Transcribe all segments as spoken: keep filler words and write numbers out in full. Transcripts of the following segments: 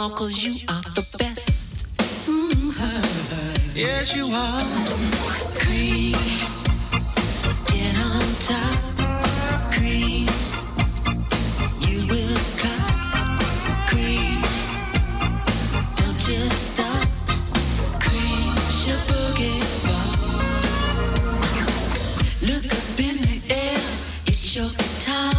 all, 'cause you are the best. Mm-hmm. Yes, you are. Cream, get on top. Cream, you will cut. Cream, don't just stop. Cream, your boogie ball. Look up in the air, it's your guitar.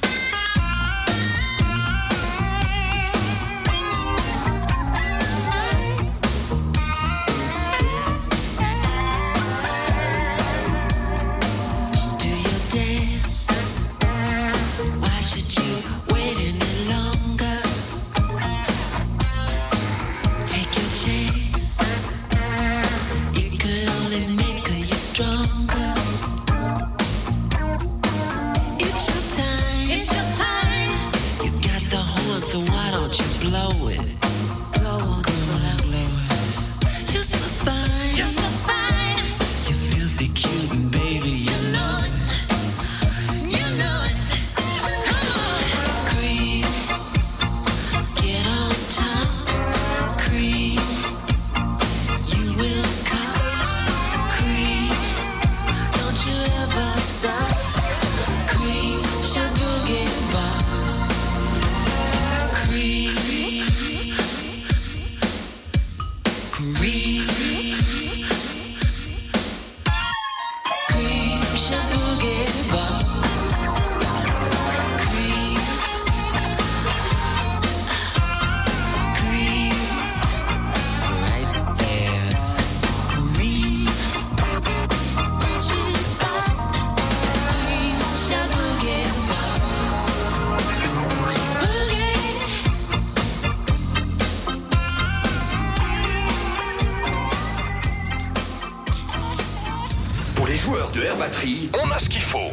On a ce qu'il faut.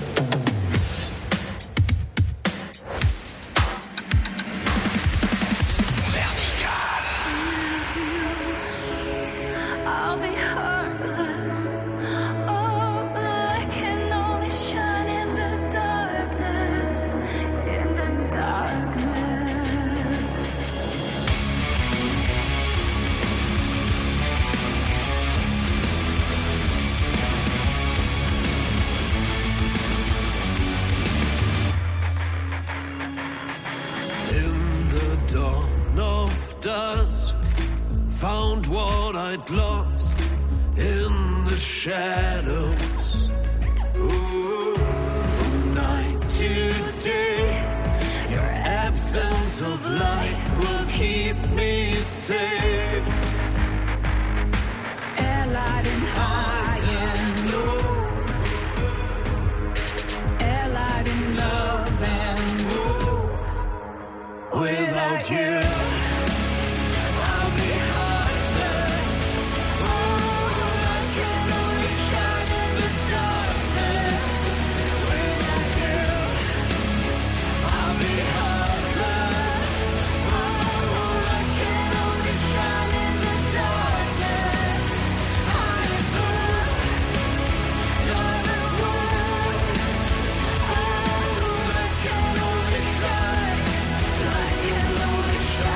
Lost in the shadows. Ooh, from night to day, your absence of light will keep me safe. Airlight and high and low, airlight and love and woe. Without you, shine.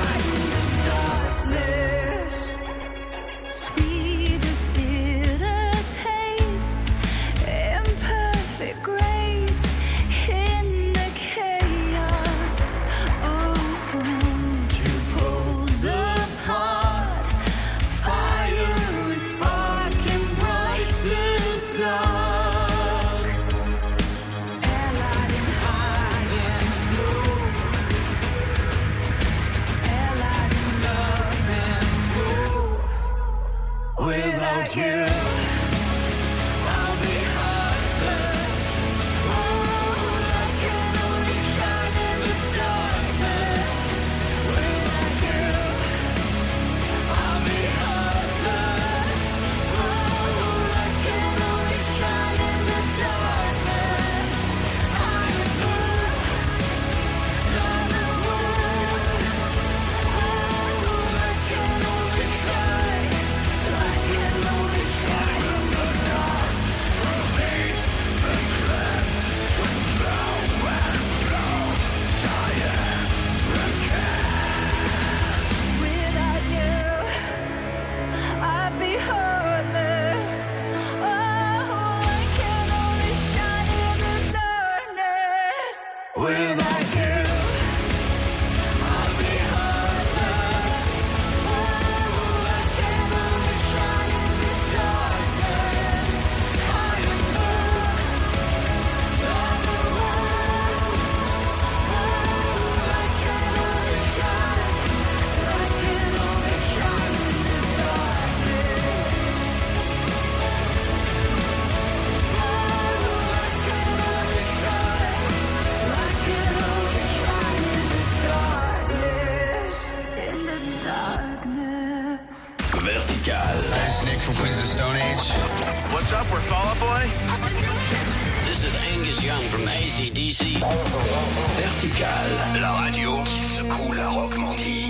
from Queens of the Stone Age. What's up, we're Fall Out Boy. This is Angus Young from A C D C. Vertical, la radio qui secoue la Rockmandie.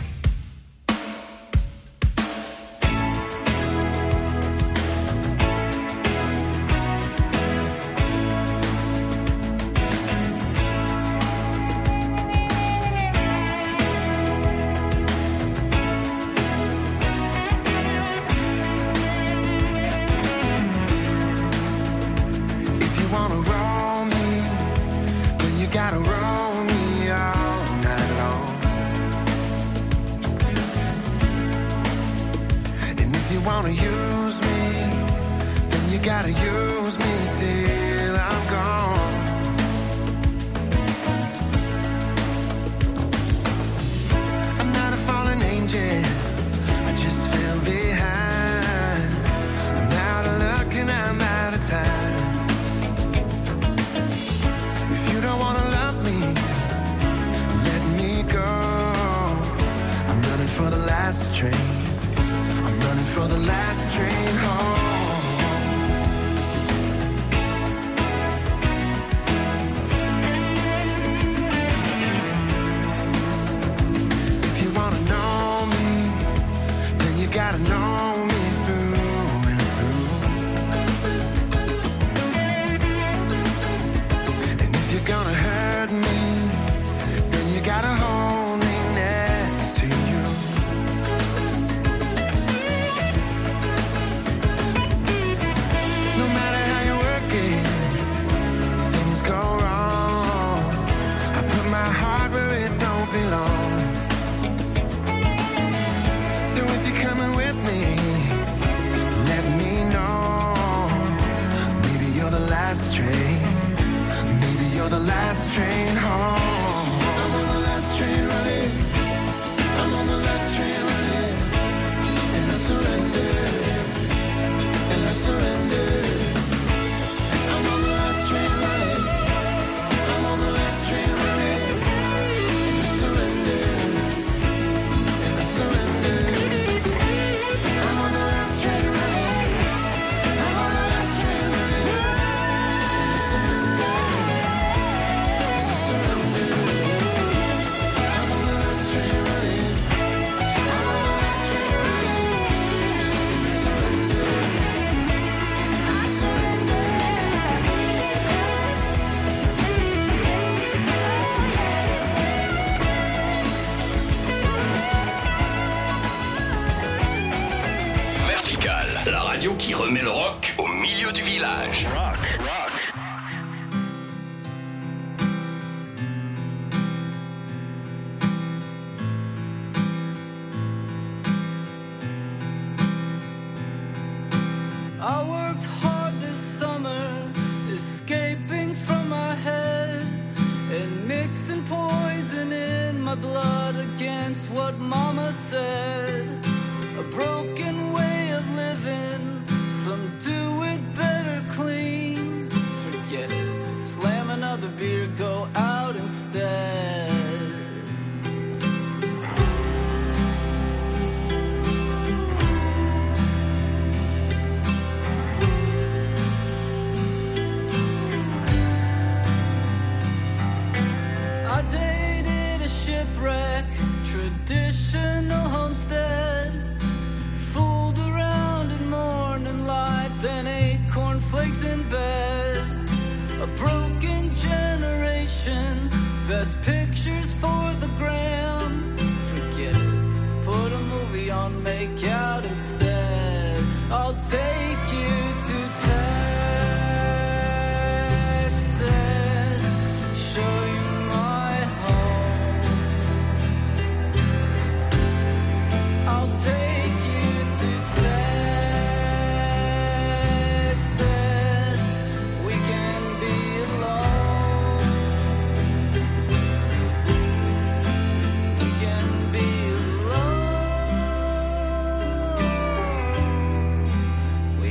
Qui remet le rock au milieu du village. Rock, rock. I worked hard this summer, escaping from my head and mixing poison in my blood against what mama said. A broken way of living. Some do it better clean. Forget it. Slam another beer, go out instead. I dated a shipwreck, traditional homestead. Fooled around in morning light, then ate cornflakes in bed. A broken generation, best pictures for the gram. Forget it, put a movie on, make out instead. I'll take you to Texas, show you my home. I'll take you to Texas, we can be alone. We can be alone.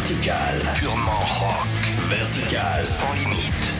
Vertical. Purement rock. Vertical. Sans limite.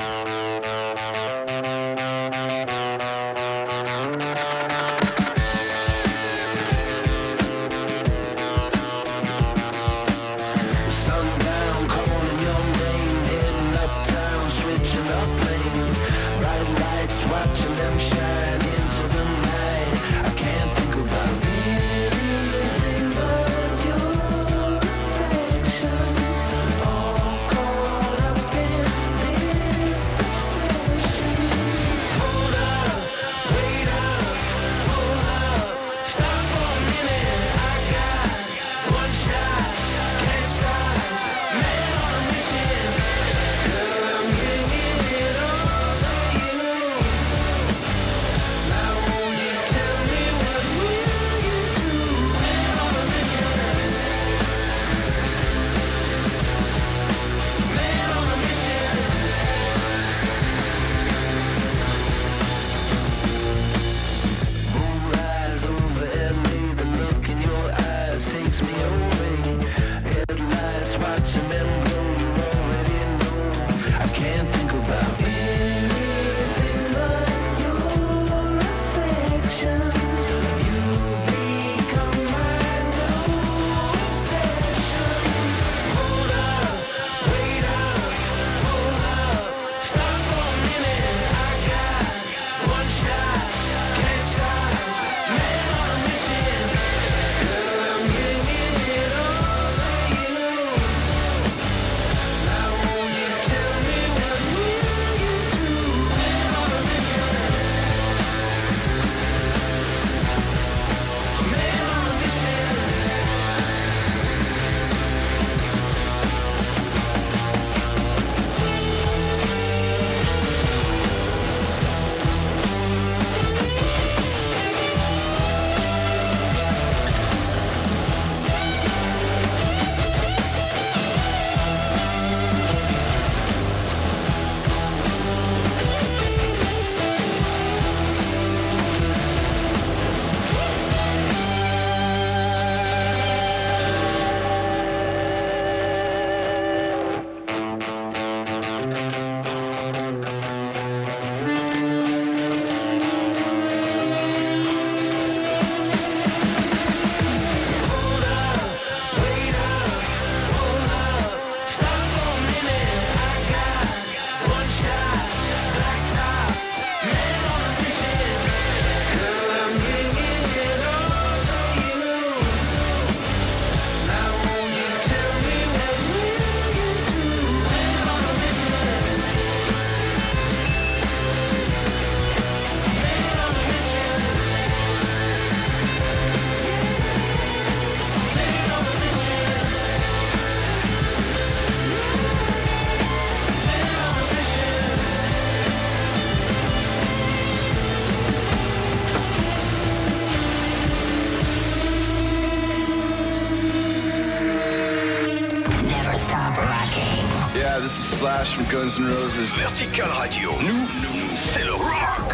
Slash from Guns N' Roses. Vertical Radio. Nous, nous, c'est le rock.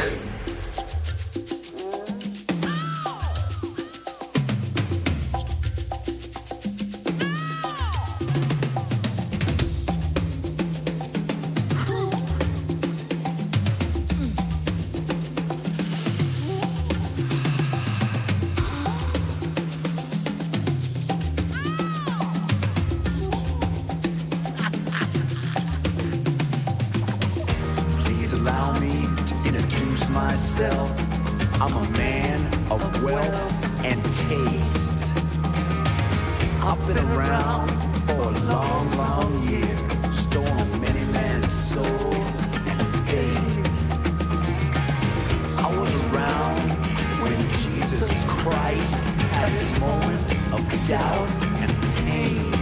I'm a man of wealth and taste. I've been around for a long, long year, stolen many man's soul and faith. I was around when Jesus Christ had his moment of doubt and pain.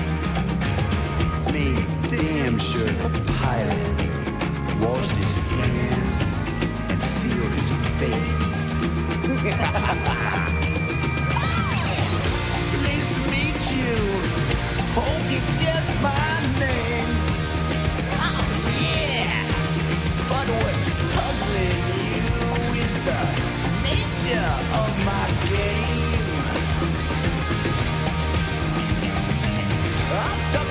Me, damn sure the Pilate washed his hands and sealed his fate. Pleased to meet you. Hope you guess my name. Oh yeah. But what's puzzling you is the nature of my game. I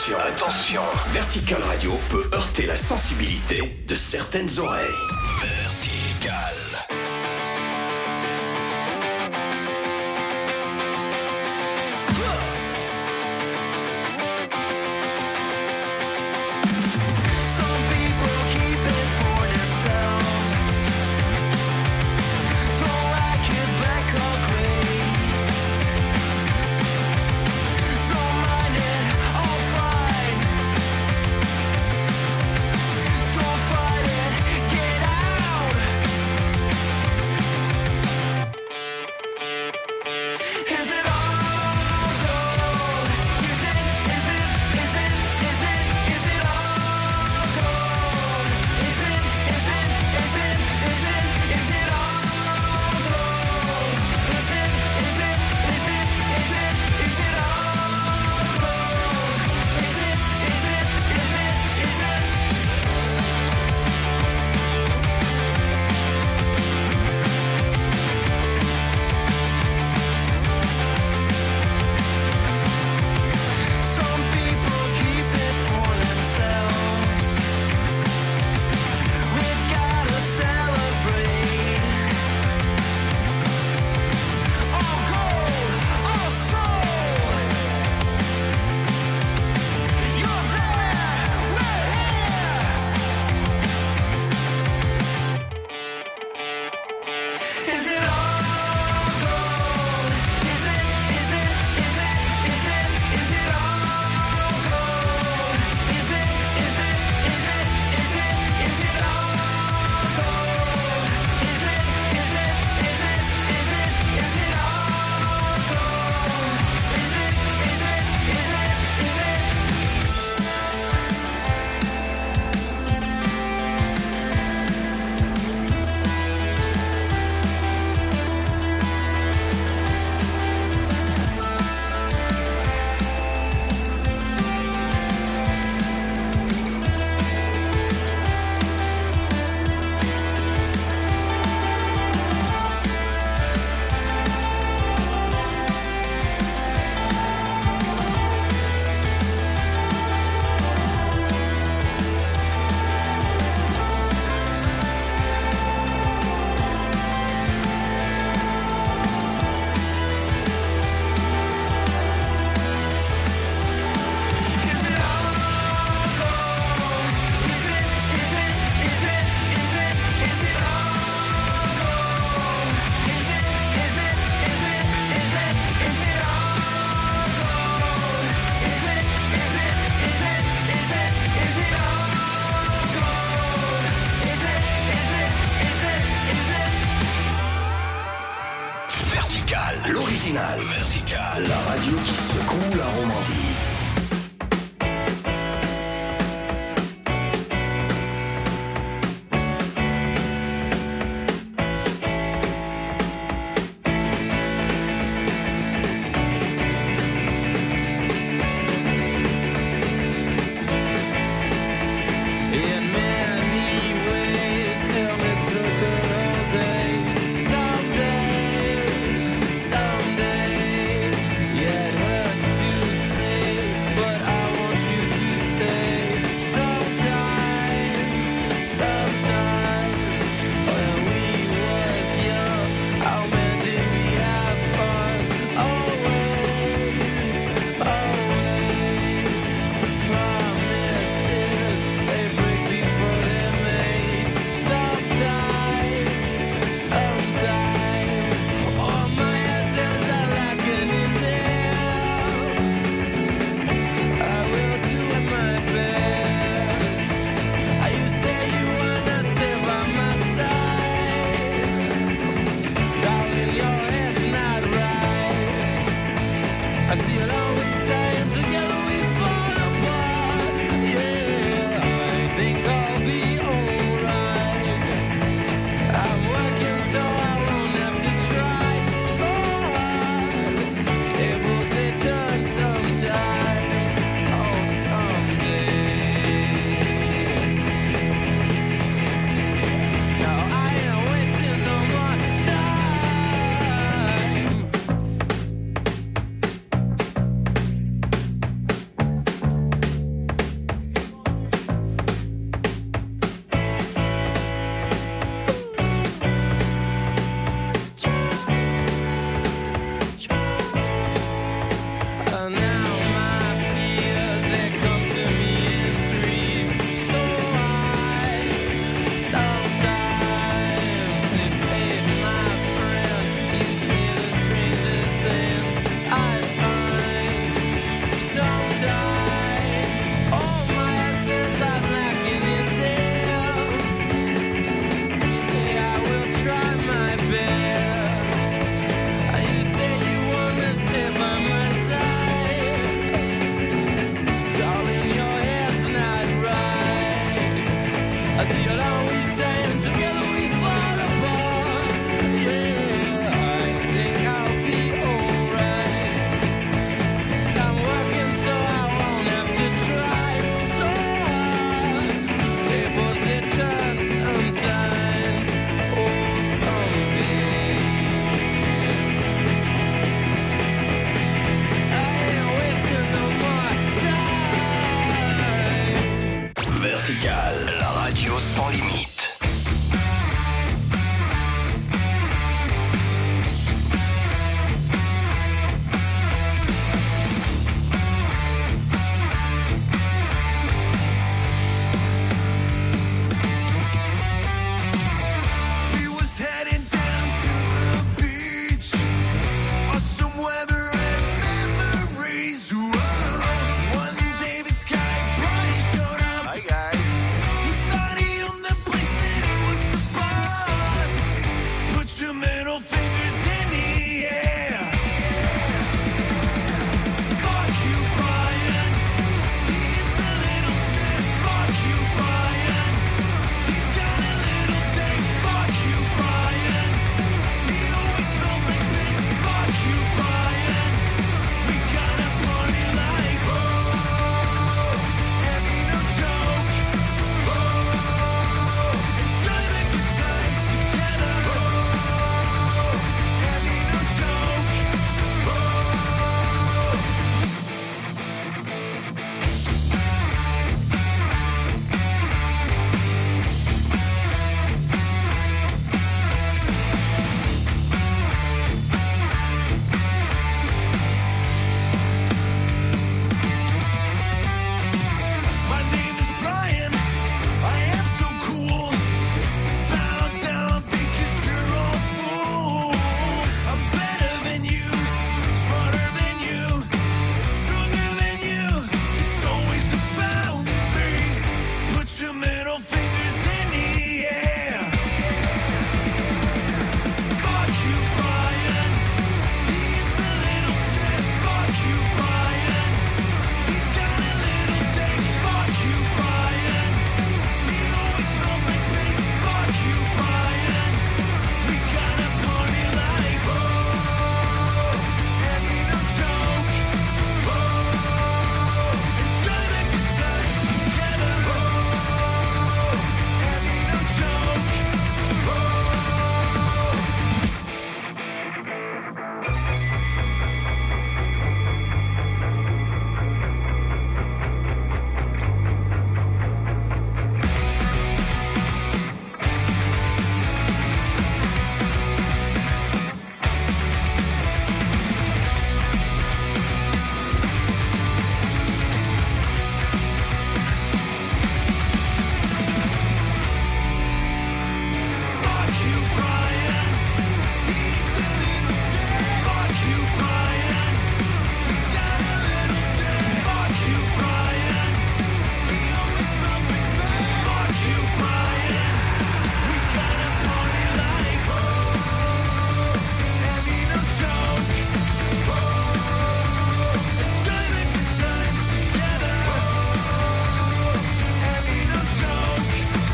Attention, attention. Vertical Radio peut heurter la sensibilité de certaines oreilles. Vertical. L'original. Vertical. La radio qui secoue la Romandie. Someday, yeah, it hurts to say. I see alone we stand, together we fall apart. Yeah, I think I'll be alright. I'm working so I won't have to try so hard. Tables they turn sometimes, oh someday. I ain't wasting no more time. Vertical, la radio sans limite. We was heading down to the beach. Awesome weather and memories. Whoa. One day the sky bright showed up. Hi, guys. He thought he owned the place and he was the boss. Put your middle fingers in the air. Fuck you, Brian. He's a little shit. Fuck you, Brian. He's got a little take. Fuck you, Brian. He always smells like this. Fuck you, Brian. We gotta party like oh, heavy no joke. Oh, enjoy the good times together. Oh, heavy no joke. My name is Brian. I am so cool. Bow down because you're all fools. I'm better than you, smarter than you, stronger than you. It's always about me. Put your middle fingers in the air. Fuck you, Brian. He's a little shit. Fuck you, Brian. He's got a little take. Fuck you, Brian. He always smells like this. Fuck you, Brian. We gotta party like oh, heavy no joke. Oh, enjoy the good times together. Oh, heavy no joke. Fuck you, Brian. He's a little shit. Fuck you, Brian. He's got a little take. Fuck you, Brian. He always smells like that. Fuck you, Brian. We gotta party like oh, heavy no joke. Oh, enjoy the good times together. Oh, heavy no joke.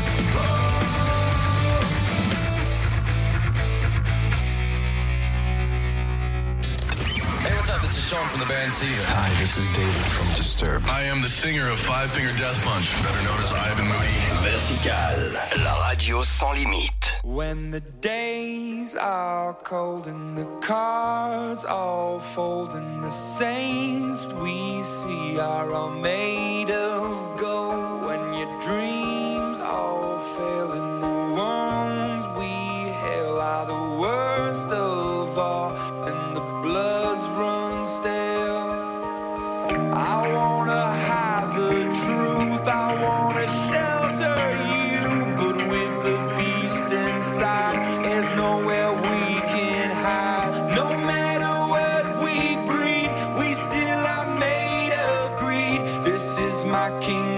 Hey, what's up? This is Sean from the band Seether. Hi, this is David from Disturbed. I am the singer of Five Finger Death Punch, better known as Ivan Moody. Vertical, la radio sans limite. When the days are cold and the cards all fold and the saints we see are all made of gold, when your dreams all fail and the ones we hail are the worst of all and the bloods run stale, I wanna hide the truth, I wanna shelter you, but with the beast inside, there's nowhere we can hide. No matter what we breed, we still are made of greed. This is my kingdom.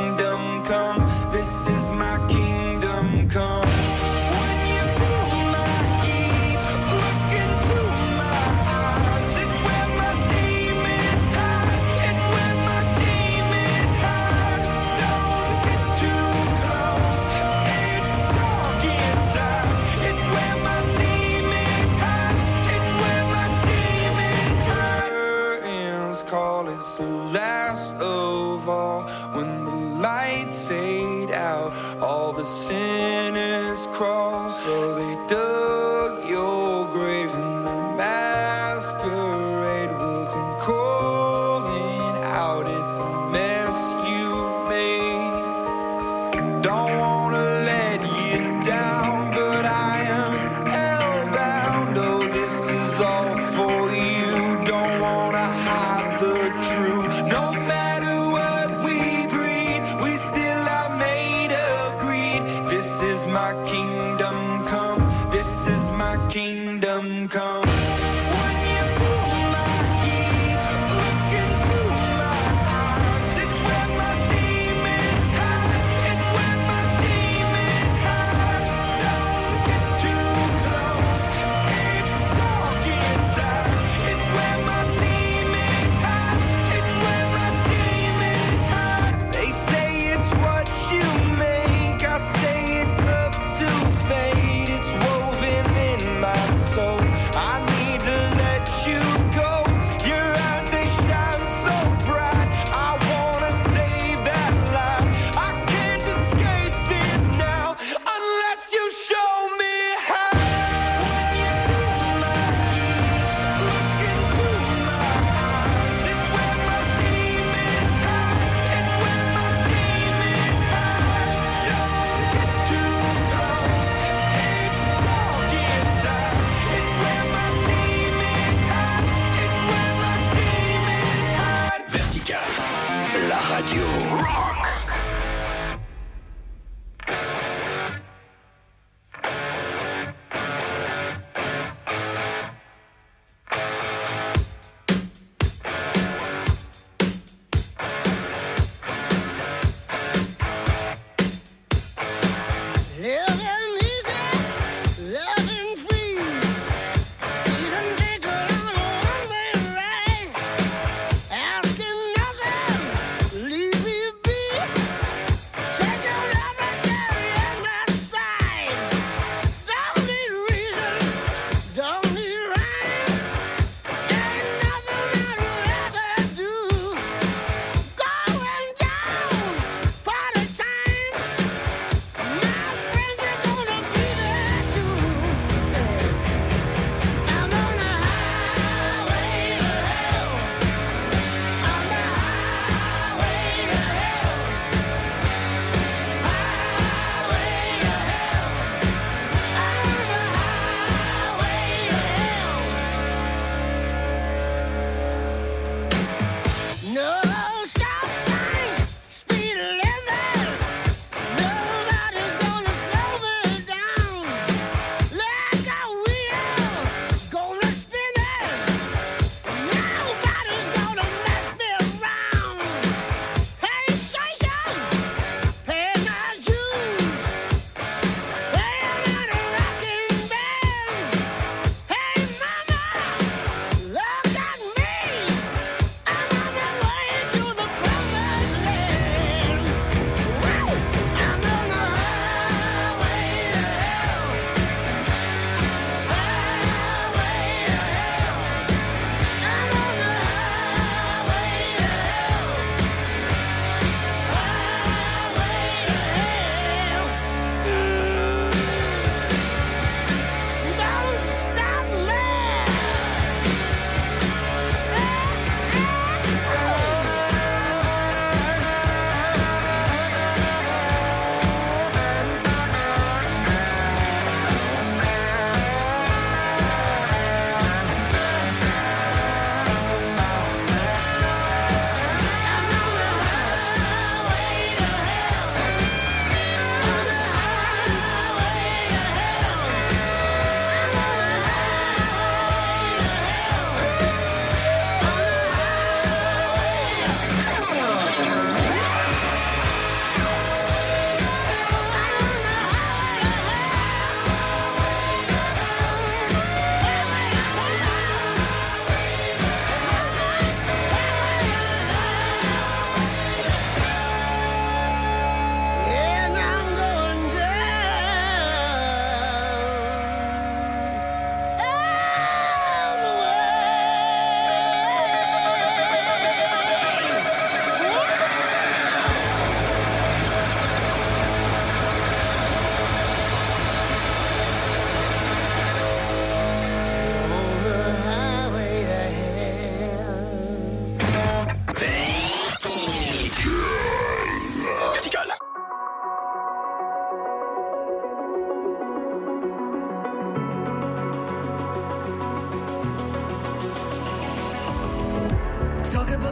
sinners crawl, so they dug your grave, and the masquerade will come calling out at the mess you made. Don't wanna let you down, but I am hellbound. Oh, this is all for you. Don't wanna hide the truth. No matter what we breed, we still are made of greed. This is my kingdom come. This is my kingdom come. When you pull my key, look into my eyes. It's where my demons hide. It's where my demons hide. Don't get too close. It's dark inside. It's where my demons hide. It's where my demons hide. They say it's what you make. I say it's up to fate. It's woven in my soul. I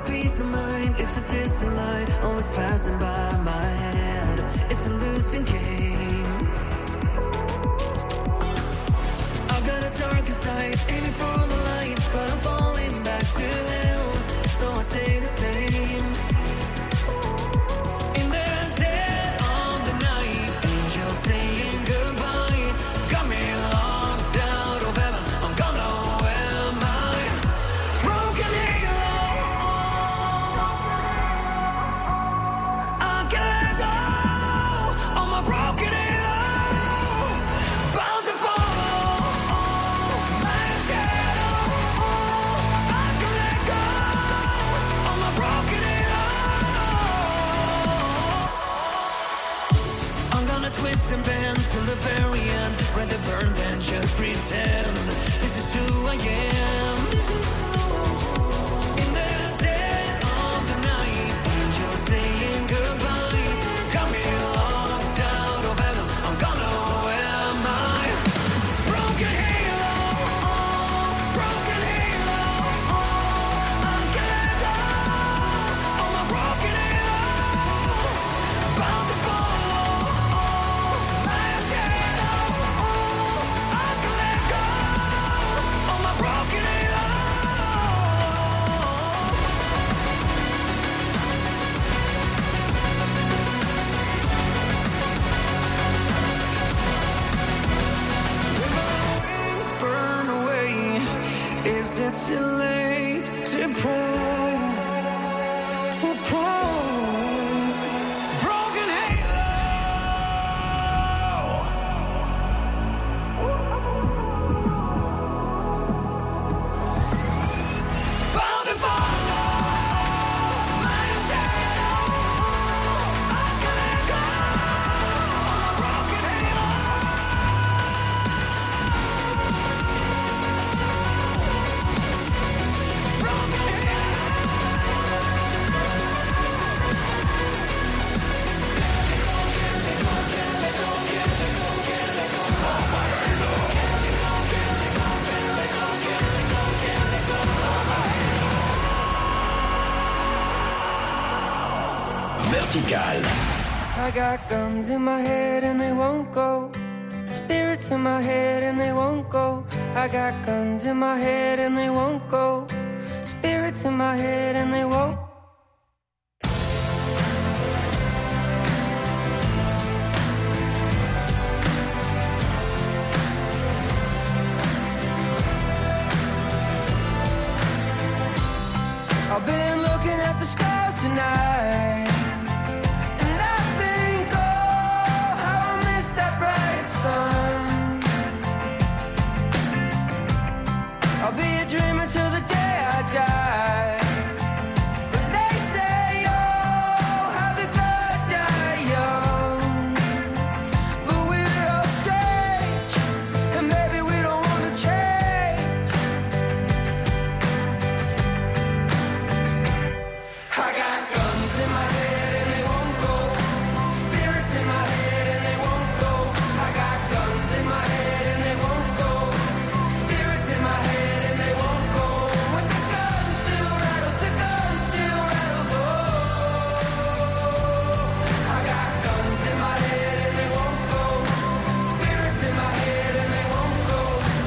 peace of mind, it's a distant light, always passing by my head. It's a losing game. I've got a dark sight, aiming for the light, but I'm falling back to hell, so I stay the same. In the dead of the night, angels saying goodbye, got me locked out of heaven. I'm gone, oh, am I? Broken halo, I can't let go of my broken halo, bound to follow my shadow. I can let go of my broken halo. I'm gonna twist and bend till the very end, rather burn than just pretend. This is who I am. In the dead of the night, angels saying goodbye, got me locked out of heaven. I'm gonna, where am I? Broken halo, broken halo, I can't let go of my broken halo, bound to follow my shadow. I can let go of my broken halo. When my wings burn away, is it too late to pray, to pray? Broken halo, bound to follow my shadow. I can let go of my broken halo. Broken halo. Vertical. I got guns in my head and they won't go. Spirits in my head and they won't go. I got guns in my head and they won't go. Spirits in my head and they won't. I've been looking at the stars tonight, and I think, oh, how I miss that bright sun. I'll be a dreamer till the day I die. But they say, oh, how the good die young. But we're all strange, and maybe we don't want to change. I got guns in my head and they won't go. Spirits in my head and they won't go. I got guns in my head and they won't go. Spirits in my head and they won't go. But the gun still rattles, the gun still rattles. Oh, I got guns in my head and they won't go. Spirits in my head and they won't go.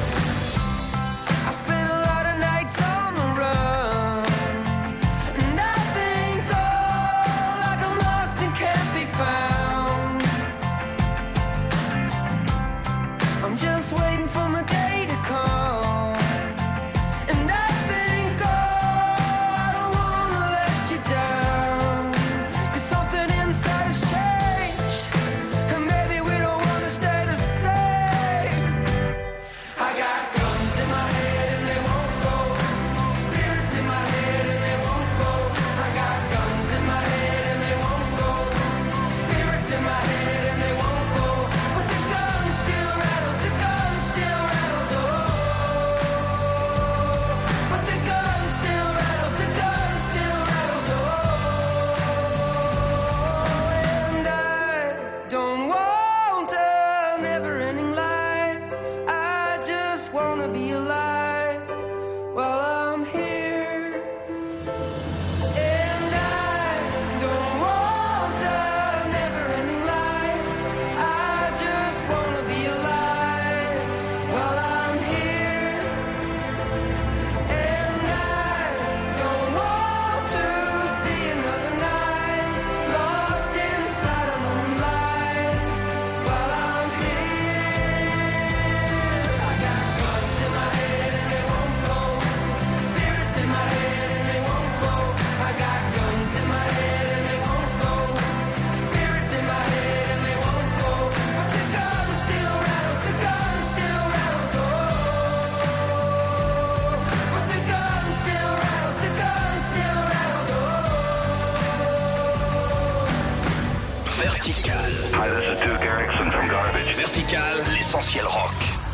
I spent a lot of nights on the run, and I think, oh, like I'm lost and can't be found. I'm just waiting for my day to come, and I think, oh, I don't wanna let you down, 'cause something inside has changed, and maybe we don't wanna stay the same. I got guns in my head and they won't go. Spirits in my head and they won't go. I got guns in my head and they won't go. Spirits in my head and they won't go. But the gun still rattles, the gun still rattles. Oh, but the gun still rattles, the gun still rattles. Oh, and I don't want a never-ending life. I just wanna be alive while I'm here. Vertical, l'essentiel rock.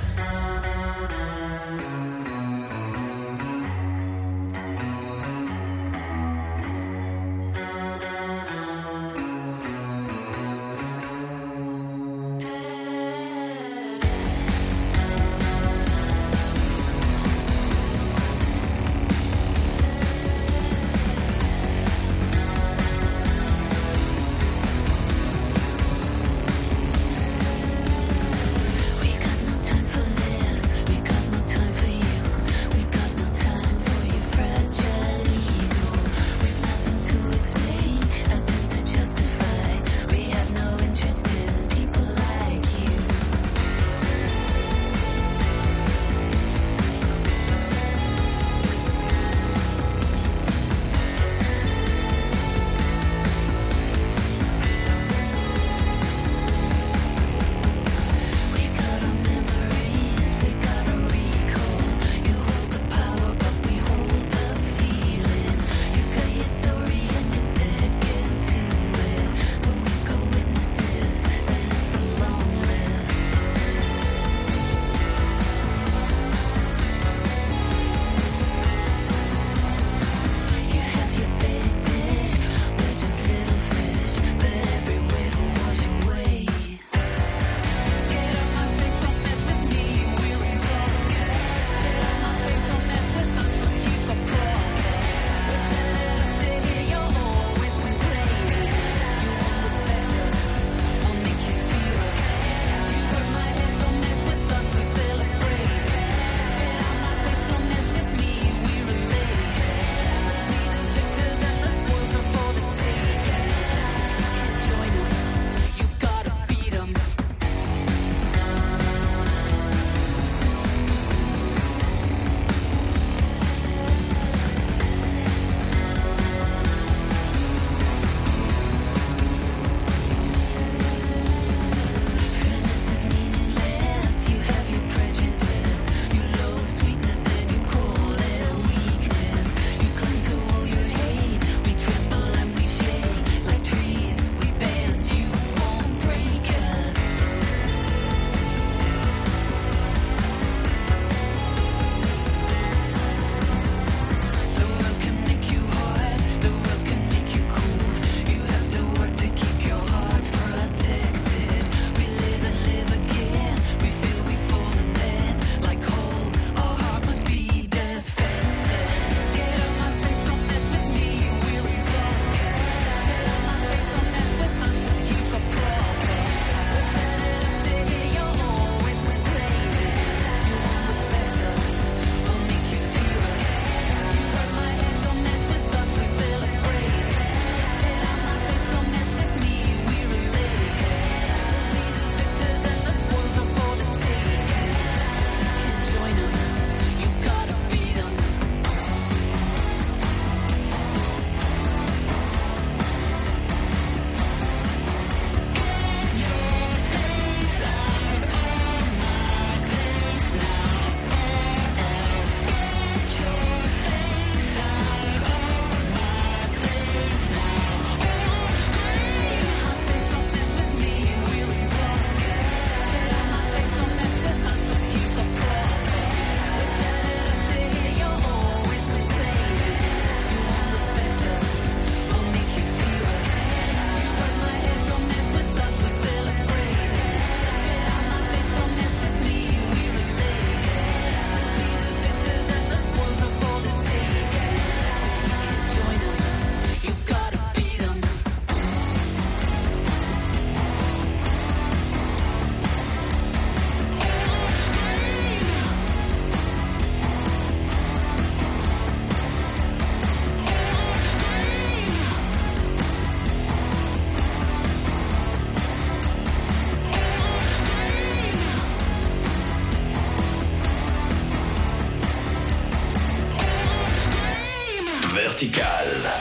Vertical.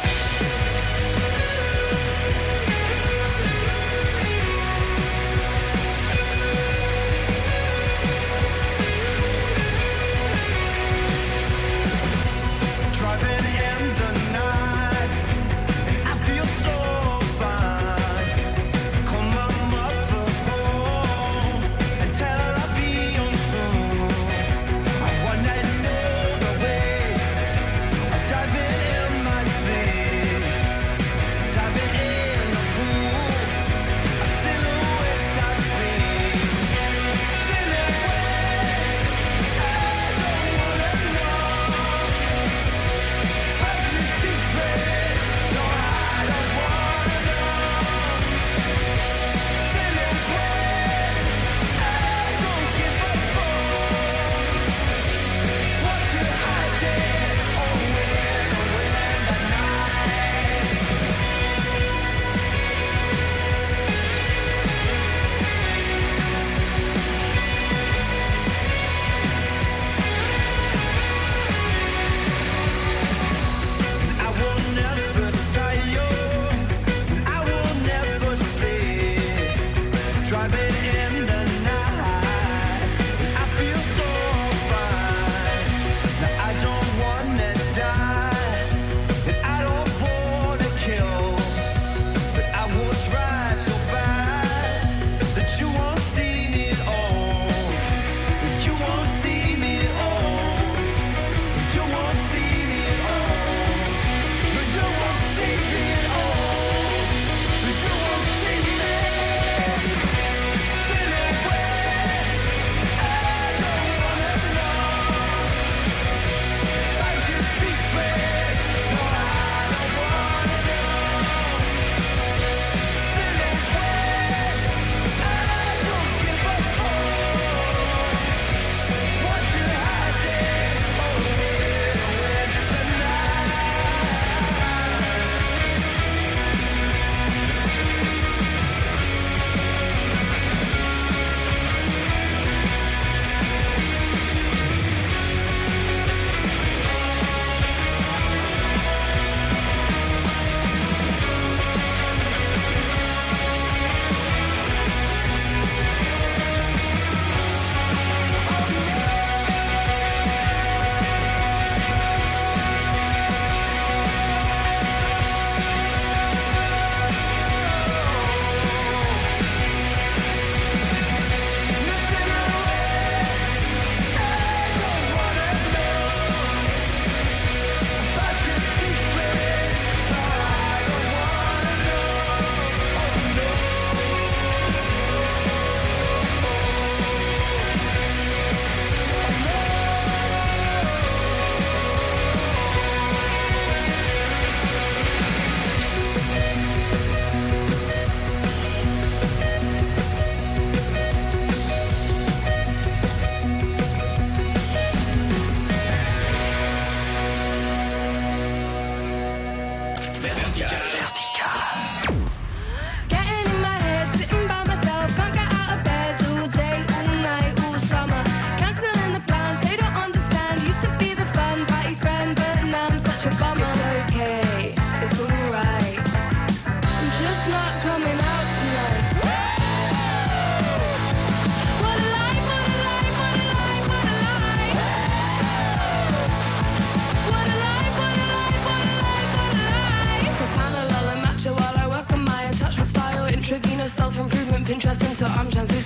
Call my mother home.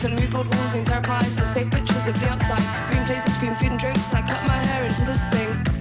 and moodboard walls and pair of pies. I take pictures of the outside. Green places, green food and drinks. I cut my hair into the sink.